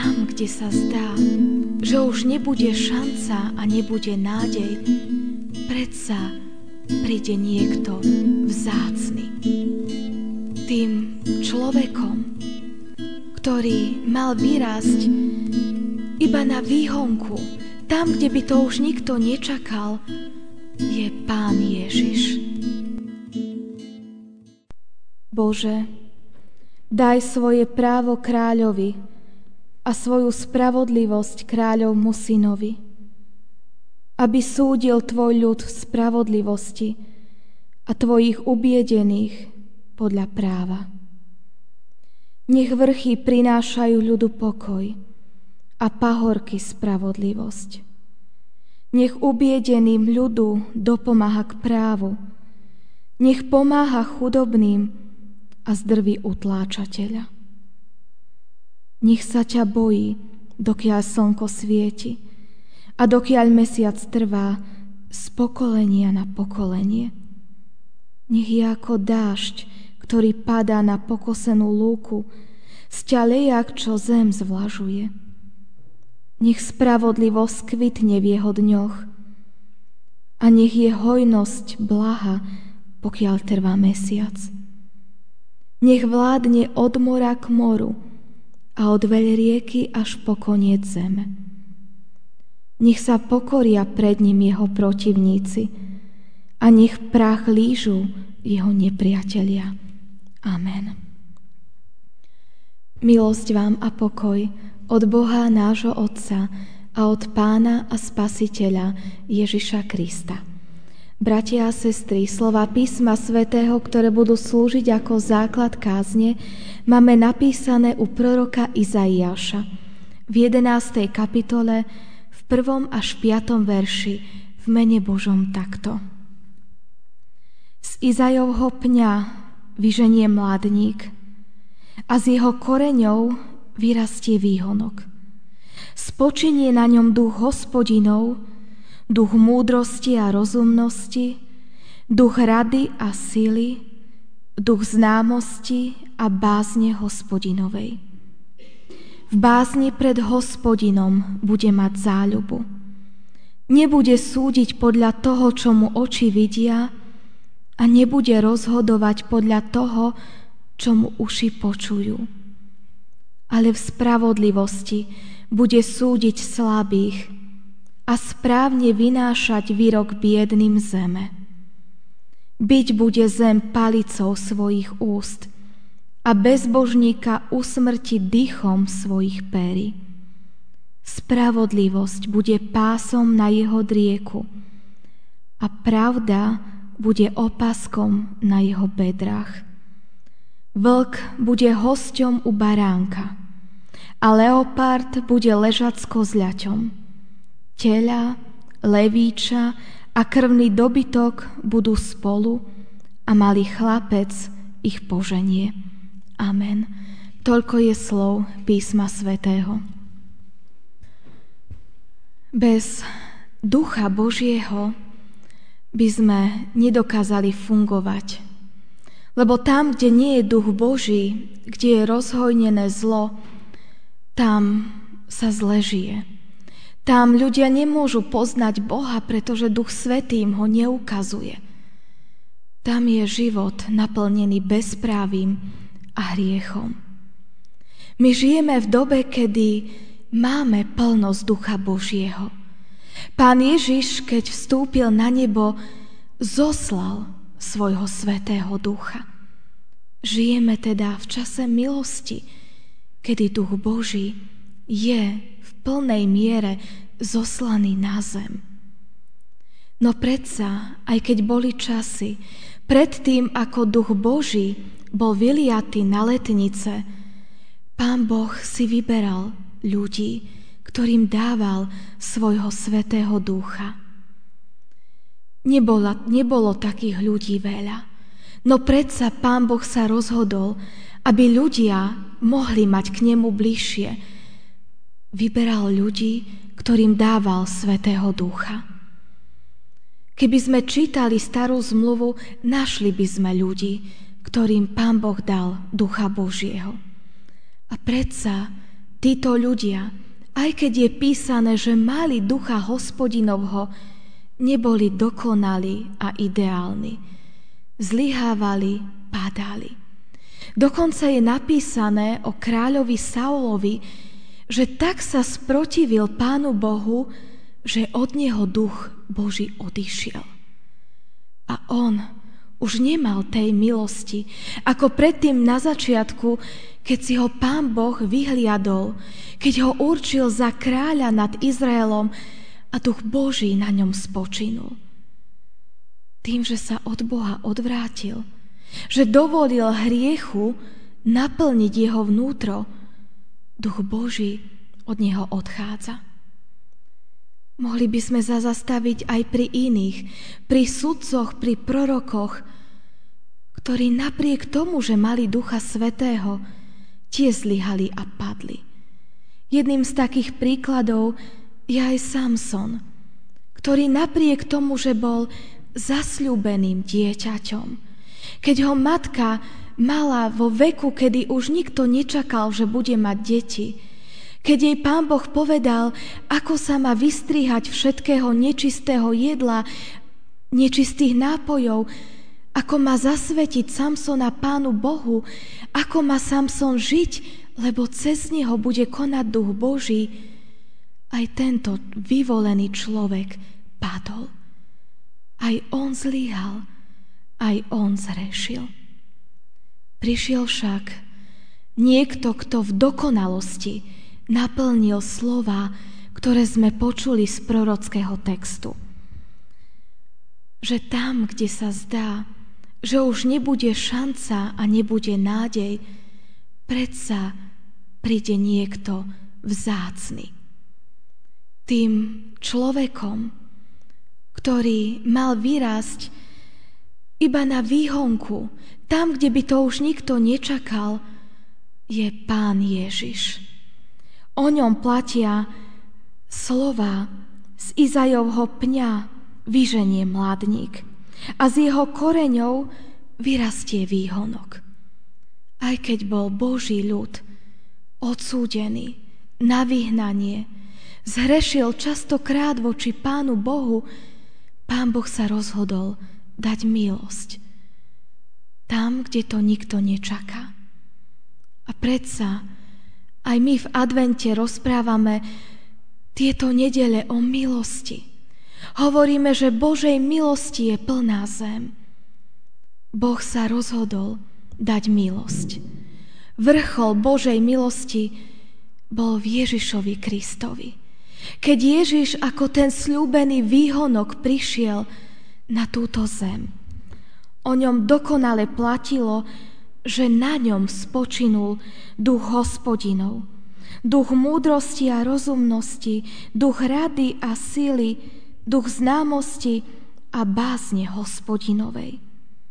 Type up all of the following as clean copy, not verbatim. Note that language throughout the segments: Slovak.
tam, kde sa zdá, že už nebude šanca a nebude nádej, predsa príde niekto vzácny. Tým človekom, ktorý mal vyrásť iba na výhonku, tam, kde by to už nikto nečakal, je Pán Ježiš. Bože, daj svoje právo kráľovi a svoju spravodlivosť kráľovmu synovi, aby súdil tvoj ľud v spravodlivosti a tvojich ubiedených podľa práva. Nech vrchy prinášajú ľudu pokoj a pahorky spravodlivosť. Nech ubiedeným ľudu dopomáha k právu, nech pomáha chudobným a zdrví utláčateľa. Nech sa ťa bojí, dokiaľ slnko svieti a dokiaľ mesiac trvá z pokolenia na pokolenie. Nech je ako dážď, ktorý padá na pokosenú lúku, sťalejak, čo zem zvlažuje. Nech spravodlivosť kvitne v jeho dňoch a nech je hojnosť blaha, pokiaľ trvá mesiac. Nech vládne od mora k moru a od veľrieky až po koniec zeme. Nech sa pokoria pred ním jeho protivníci a nech prach lížu jeho nepriatelia. Amen. Milosť vám a pokoj od Boha nášho Otca a od Pána a Spasiteľa Ježiša Krista. Bratia a sestry, slova písma svätého, ktoré budú slúžiť ako základ kázne, máme napísané u proroka Izaiáša v 11. kapitole v 1. až 5. verši v mene Božom takto. Z Izajovho pňa vyženie mládník a z jeho koreňov vyrastie výhonok. Spočinie na ňom duch Hospodinov, duch múdrosti a rozumnosti, duch rady a sily, duch známosti a bázne Hospodinovej. V bázni pred Hospodinom bude mať záľubu. Nebude súdiť podľa toho, čo mu oči vidia, a nebude rozhodovať podľa toho, čo mu uši počujú. Ale v spravodlivosti bude súdiť slabých a správne vynášať výrok biedným zeme. Byť bude zem palicou svojich úst a bezbožníka usmrti dychom svojich péry. Spravodlivosť bude pásom na jeho drieku a pravda bude opaskom na jeho bedrách. Vlk bude hosťom u baránka a leopard bude ležať s kozľaťom. Teľa, levíča a krvný dobytok budú spolu a malý chlapec ich poženie. Amen. Toľko je slov písma svätého. Bez Ducha Božieho by sme nedokázali fungovať. Lebo tam, kde nie je Duch Boží, kde je rozhojnené zlo, tam sa zle žije. Tam ľudia nemôžu poznať Boha, pretože Duch Svätý im ho neukazuje. Tam je život naplnený bezprávím a hriechom. My žijeme v dobe, kedy máme plnosť Ducha Božieho. Pán Ježiš, keď vstúpil na nebo, zoslal svojho Svätého Ducha. Žijeme teda v čase milosti, kedy Duch Boží je v plnej miere zoslaný na zem. No predsa, aj keď boli časy, predtým ako Duch Boží bol vyliatý na letnice, Pán Boh si vyberal ľudí, ktorým dával svojho Svätého Ducha. Nebolo takých ľudí veľa, no predsa Pán Boh sa rozhodol, aby ľudia mohli mať k nemu bližšie. Vyberal ľudí, ktorým dával Svätého Ducha. Keby sme čítali Starú zmluvu, našli by sme ľudí, ktorým Pán Boh dal Ducha Božieho. A predsa títo ľudia, aj keď je písané, že mali ducha Hospodinovho, neboli dokonalí a ideálni. Zlyhávali, padali. Dokonca je napísané o kráľovi Saulovi, že tak sa sprotivil Pánu Bohu, že od neho duch Boží odišiel. A on už nemal tej milosti, ako predtým na začiatku, keď si ho Pán Boh vyhliadol, keď ho určil za kráľa nad Izraelom a duch Boží na ňom spočinul. Tým, že sa od Boha odvrátil, že dovolil hriechu naplniť jeho vnútro, duch Boží od neho odchádza. Mohli by sme sa zastaviť aj pri iných, pri sudcoch, pri prorokoch, ktorí napriek tomu, že mali Ducha Svätého, tie zlyhali a padli. Jedným z takých príkladov je aj Samson, ktorý napriek tomu, že bol zasľúbeným dieťaťom, keď ho matka mala vo veku, kedy už nikto nečakal, že bude mať deti, keď jej Pán Boh povedal, ako sa má vystrihať všetkého nečistého jedla, nečistých nápojov, ako má zasvetiť Samsona Pánu Bohu, ako má Samson žiť, lebo cez neho bude konať duch Boží, aj tento vyvolený človek padol. Aj on zlyhal, aj on zrešil. Prišiel však niekto, kto v dokonalosti naplnil slova, ktoré sme počuli z prorockého textu. Že tam, kde sa zdá, že už nebude šanca a nebude nádej, predsa príde niekto vzácny. Tým človekom, ktorý mal vyrásť iba na výhonku, tam, kde by to už nikto nečakal, je Pán Ježiš. O ňom platia slova z Izajovho pňa vyženie mladník a z jeho koreňov vyrastie výhonok. Aj keď bol Boží ľud odsúdený na vyhnanie, zhrešil častokrát voči Pánu Bohu, Pán Boh sa rozhodol dať milosť tam, kde to nikto nečaká. A predsa aj my v advente rozprávame tieto nedele o milosti. Hovoríme, že Božej milosti je plná zem. Boh sa rozhodol dať milosť. Vrchol Božej milosti bol v Ježišovi Kristovi. Keď Ježiš ako ten sľúbený výhonok prišiel na túto zem, o ňom dokonale platilo, že na ňom spočinul duch Hospodinov, duch múdrosti a rozumnosti, duch rady a sily, duch známosti a bázne Hospodinovej.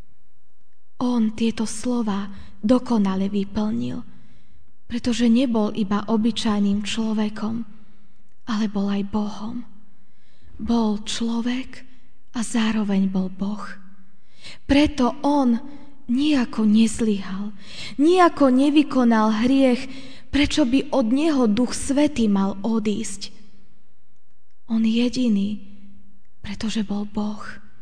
On tieto slova dokonale vyplnil, pretože nebol iba obyčajným človekom, ale bol aj Bohom. Bol človek a zároveň bol Boh. Preto on nijako nezlyhal, nijako nevykonal hriech, prečo by od neho Duch Svätý mal odísť. On jediný, pretože bol Boh,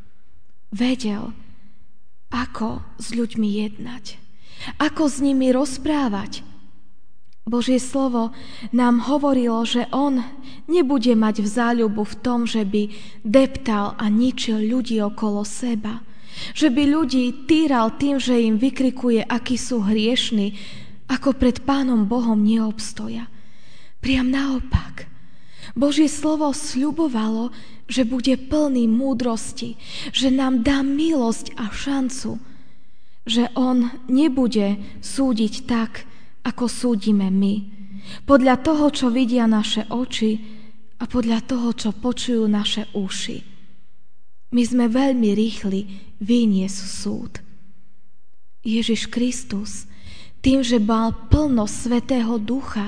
vedel, ako s ľuďmi jednať, ako s nimi rozprávať. Božie slovo nám hovorilo, že on nebude mať vzáľubu v tom, že by deptal a ničil ľudí okolo seba, že by ľudí týral tým, že im vykrikuje, akí sú hriešni, ako pred Pánom Bohom neobstoja. Priam naopak. Božie slovo sľubovalo, že bude plný múdrosti, že nám dá milosť a šancu, že on nebude súdiť tak, ako súdime my, podľa toho, čo vidia naše oči a podľa toho, čo počujú naše uši. My sme veľmi rýchli vyniesť súd. Ježiš Kristus, tým, že mal plno Svätého Ducha,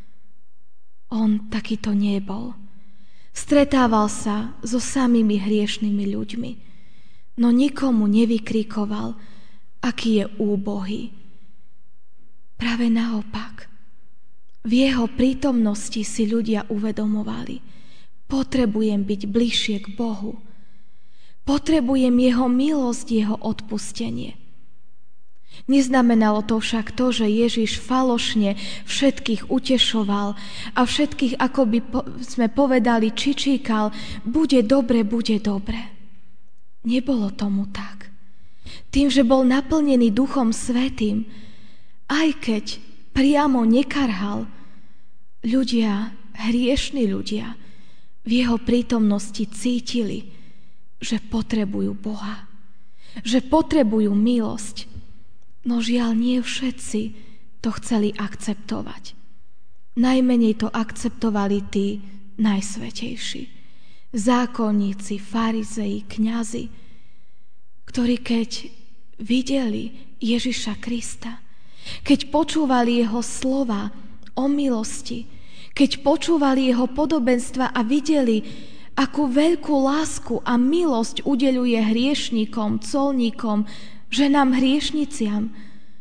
on takýto nebol. Stretával sa so samými hriešnými ľuďmi, no nikomu nevykrikoval, aký je úbohý. Práve naopak. v jeho prítomnosti si ľudia uvedomovali: potrebujem byť bližšie k Bohu. Potrebujem jeho milosť, jeho odpustenie. Neznamenalo to však to, že Ježiš falošne všetkých utešoval a všetkých, ako by sme povedali, čičíkal: bude dobre, bude dobre. Nebolo tomu tak. Tým, že bol naplnený Duchom Svätým, aj keď priamo nekarhal, ľudia, hriešni ľudia, v jeho prítomnosti cítili, že potrebujú Boha, že potrebujú milosť. No žiaľ, nie všetci to chceli akceptovať. Najmenej to akceptovali tí najsvätejší. Zákonníci, farizei, kňazi, ktorí keď videli Ježiša Krista, keď počúvali jeho slova o milosti, keď počúvali jeho podobenstva a videli, akú veľkú lásku a milosť udeľuje hriešnikom, colníkom, ženám hriešniciam,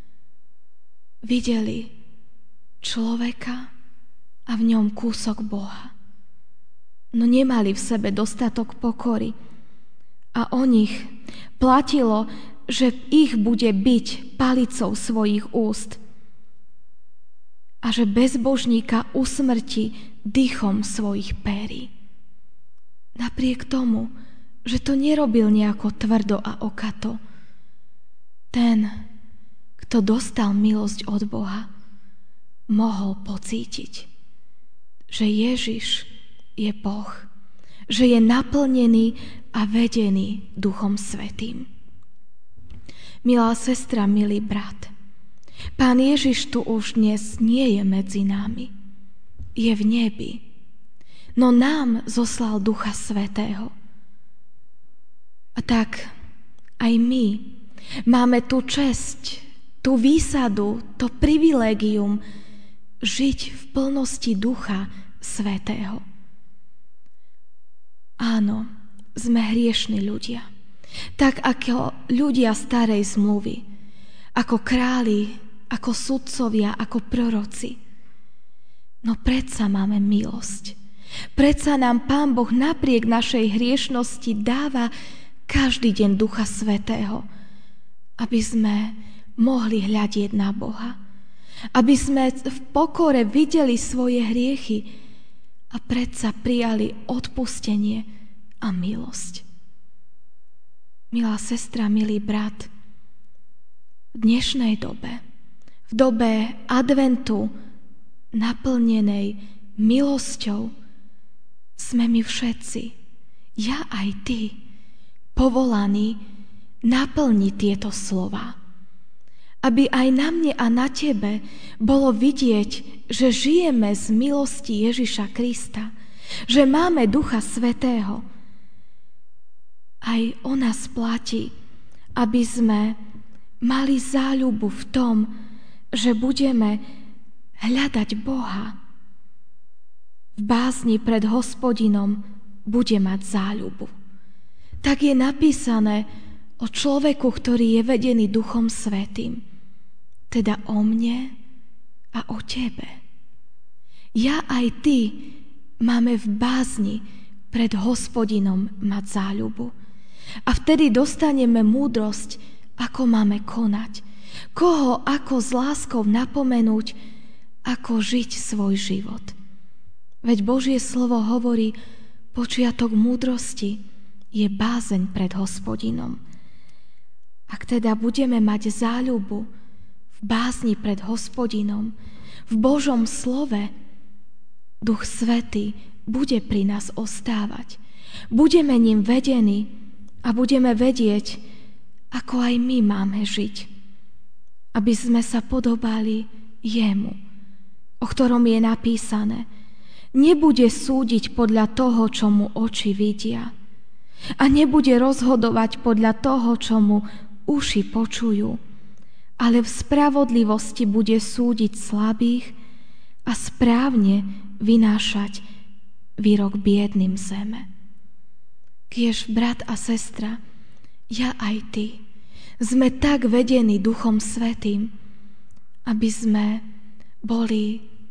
videli človeka a v ňom kúsok Boha. No nemali v sebe dostatok pokory a o nich platilo, že ich bude biť palicou svojich úst a že bezbožníka usmrti dychom svojich péry. Napriek tomu, že to nerobil nejako tvrdo a okato, ten, kto dostal milosť od Boha, mohol pocítiť, že Ježiš je Boh, že je naplnený a vedený Duchom Svätým. Milá sestra, milý brat, Pán Ježiš tu už dnes nie je medzi nami. Je v nebi, no nám zoslal Ducha Svätého. A tak aj my máme tú česť, tú výsadu, to privilégium žiť v plnosti Ducha Svätého. Áno, sme hriešni ľudia. Tak ako ľudia starej zmluvy, ako králi, ako sudcovia, ako proroci. No predsa máme milosť. Predsa nám Pán Boh napriek našej hriešnosti dáva každý deň Ducha Svätého, aby sme mohli hľadieť na Boha. Aby sme v pokore videli svoje hriechy a predsa prijali odpustenie a milosť. Milá sestra, milý brat, v dnešnej dobe, v dobe adventu naplnenej milosťou, sme my všetci, ja aj ty, povolaní naplniť tieto slova. Aby aj na mne a na tebe bolo vidieť, že žijeme z milosti Ježiša Krista, že máme Ducha Svätého. Aj o nás platí, aby sme mali záľubu v tom, že budeme hľadať Boha. V bázni pred Hospodinom bude mať záľubu. Tak je napísané o človeku, ktorý je vedený Duchom Svätým, teda o mne a o tebe. Ja aj ty máme v bázni pred Hospodinom mať záľubu. A vtedy dostaneme múdrosť, ako máme konať, koho ako s láskou napomenúť, ako žiť svoj život. Veď Božie slovo hovorí, počiatok múdrosti je bázeň pred Hospodinom. Ak teda budeme mať záľubu v bázni pred Hospodinom, v Božom slove, Duch Svätý bude pri nás ostávať. Budeme ním vedení a budeme vedieť, ako aj my máme žiť. Aby sme sa podobali jemu, o ktorom je napísané: nebude súdiť podľa toho, čo mu oči vidia, a nebude rozhodovať podľa toho, čo mu uši počujú, ale v spravodlivosti bude súdiť slabých a správne vynášať výrok biedným zeme. Kiež, brat a sestra, ja aj ty sme tak vedení Duchom Svätým, aby sme boli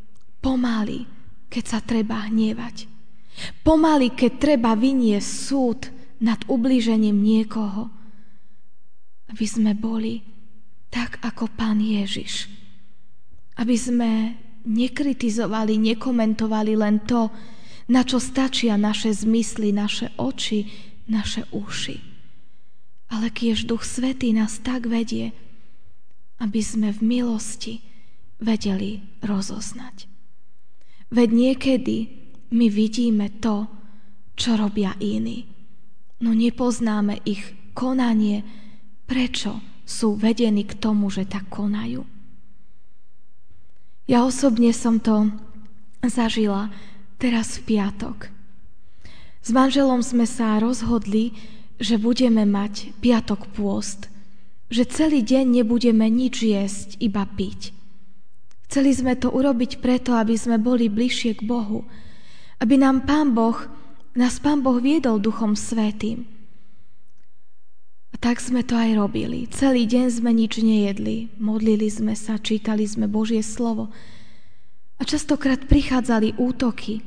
pomaly, keď sa treba hnievať. Pomaly, keď treba vyniesť súd nad ublížením niekoho. Aby sme boli tak, ako Pán Ježiš. Aby sme nekritizovali, nekomentovali len to, na čo stačia naše zmysly, naše oči, naše uši. Ale kiež Duch Svätý nás tak vedie, aby sme v milosti vedeli rozoznať. Veď niekedy my vidíme to, čo robia iní, no nepoznáme ich konanie, prečo sú vedení k tomu, že tak konajú. Ja osobne som to zažila teraz v piatok. S manželom sme sa rozhodli, že budeme mať piatok pôst, že celý deň nebudeme nič jesť, iba piť. Chceli sme to urobiť preto, aby sme boli bližšie k Bohu, aby nás Pán Boh viedol Duchom Svätým. A tak sme to aj robili. Celý deň sme nič nejedli, modlili sme sa, čítali sme Božie slovo a častokrát prichádzali útoky.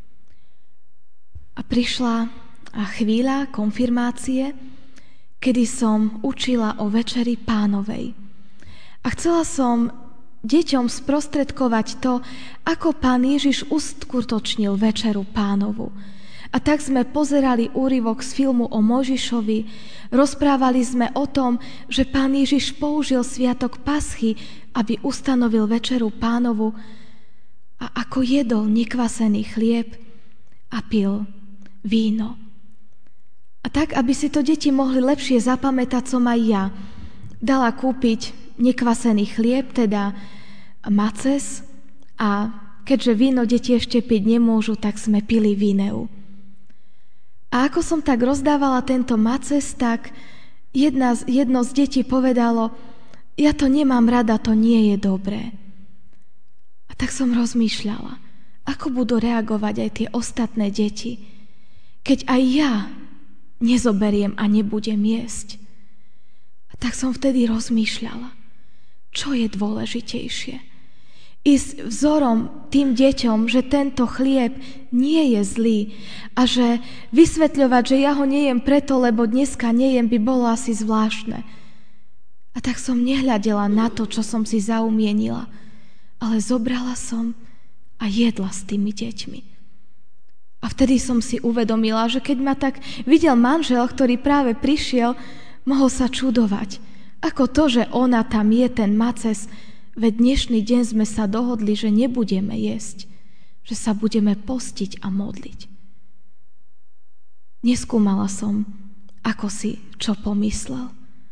A prišla chvíľa konfirmácie, kedy som učila o Večeri Pánovej. A chcela som deťom sprostredkovať to, ako Pán Ježiš uskutočnil Večeru Pánovu. A tak sme pozerali úryvok z filmu o Mojžišovi, rozprávali sme o tom, že Pán Ježiš použil sviatok Paschy, aby ustanovil Večeru Pánovu a ako jedol nekvasený chlieb a pil víno. A tak, aby si to deti mohli lepšie zapamätať, som aj ja dala kúpiť nekvasený chlieb, teda maces, a keďže víno deti ešte piť nemôžu, tak sme pili víneu. A ako som tak rozdávala tento maces, tak jedno z detí povedalo: ja to nemám rada, to nie je dobré. A tak som rozmýšľala, ako budú reagovať aj tie ostatné deti, keď aj ja nezoberiem a nebudem jesť. A tak som vtedy rozmýšľala, čo je dôležitejšie. Ísť vzorom tým deťom, že tento chlieb nie je zlý a že vysvetľovať, že ja ho nejem preto, lebo dneska nejem, by bolo asi zvláštne. A tak som nehľadela na to, čo som si zaumienila, ale zobrala som a jedla s tými deťmi. A vtedy som si uvedomila, že keď ma tak videl manžel, ktorý práve prišiel, mohol sa čudovať, ako to, že ona tam je ten maces. Veď dnešný deň sme sa dohodli, že nebudeme jesť, že sa budeme postiť a modliť. Neskúmala som, ako si čo pomyslel.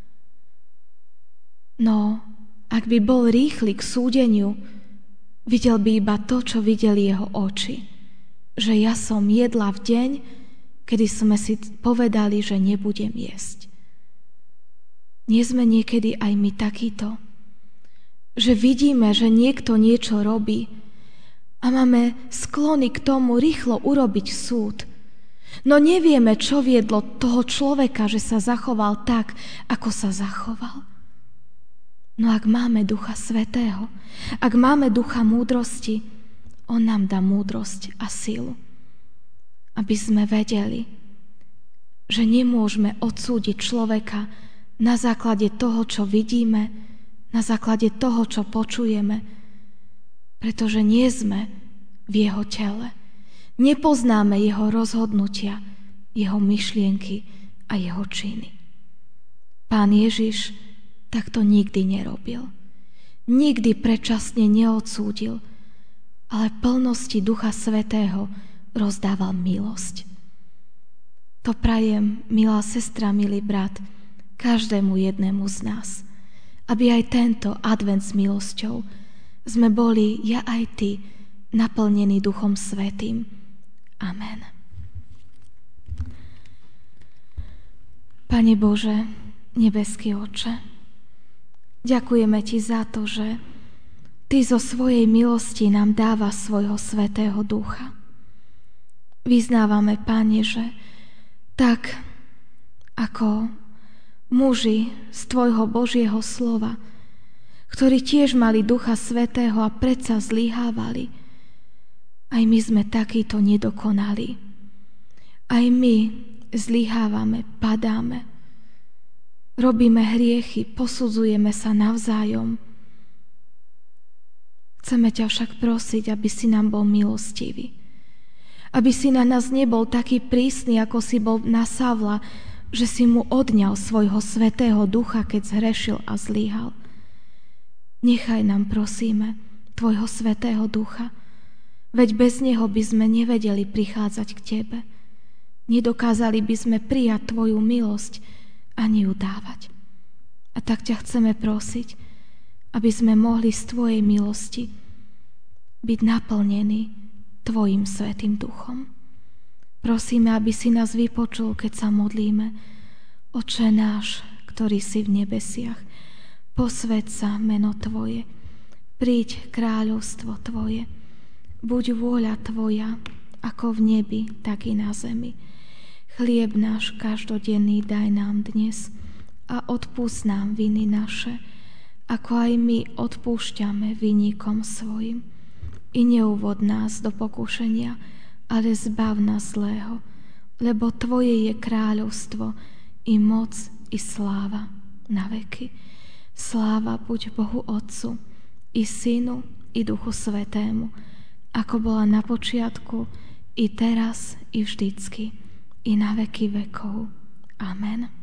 No, ak by bol rýchly k súdeniu, videl by iba to, čo videli jeho oči. Že ja som jedla v deň, kedy sme si povedali, že nebudem jesť. Nie sme niekedy aj my takíto? Že vidíme, že niekto niečo robí a máme sklony k tomu rýchlo urobiť súd. No nevieme, čo viedlo toho človeka, že sa zachoval tak, ako sa zachoval. No ak máme Ducha Svätého, ak máme Ducha múdrosti, on nám dá múdrosť a silu, aby sme vedeli, že nemôžeme odsúdiť človeka na základe toho, čo vidíme, na základe toho, čo počujeme, pretože nie sme v jeho tele. Nepoznáme jeho rozhodnutia, jeho myšlienky a jeho činy. Pán Ježiš takto nikdy nerobil. Nikdy predčasne neodsúdil, ale plnosti Ducha Svätého rozdával milosť. To prajem, milá sestra, milý brat, každému jednému z nás, aby aj tento advent s milosťou sme boli, ja aj ty, naplnení Duchom Svätým. Amen. Pane Bože, nebeský Otče, ďakujeme ti za to, že ty zo svojej milosti nám dáva svojho Svätého Ducha. Vyznávame, Pane, že tak ako muži z tvojho Božieho slova, ktorí tiež mali Ducha Svätého a predsa zlyhávali, Aj my sme takíto nedokonalí. Aj my zlyhávame, padáme. Robíme hriechy, posudzujeme sa navzájom. Chceme ťa však prosiť, aby si nám bol milostivý. Aby si na nás nebol taký prísny, ako si bol na Savla, že si mu odňal svojho svätého ducha, keď zhrešil a zlyhal. Nechaj nám, prosíme, tvojho svätého ducha, veď bez neho by sme nevedeli prichádzať k tebe. Nedokázali by sme prijať tvoju milosť ani ju dávať. A tak ťa chceme prosiť, aby sme mohli z tvojej milosti byť naplnení tvojim svätým duchom. Prosíme, aby si nás vypočul, keď sa modlíme. Oče náš, ktorý si v nebesiach, posväť sa meno tvoje, príď kráľovstvo tvoje, buď vôľa tvoja, ako v nebi, tak i na zemi. Chlieb náš každodenný daj nám dnes a odpúsť nám viny naše, ako aj my odpúšťame vinníkom svojim. I neuvod nás do pokušenia, ale zbav nás zlého, lebo tvoje je kráľovstvo, i moc, i sláva na veky. Sláva buď Bohu Otcu, i Synu, i Duchu Svätému, ako bola na počiatku, i teraz, i vždycky, i na veky vekov. Amen.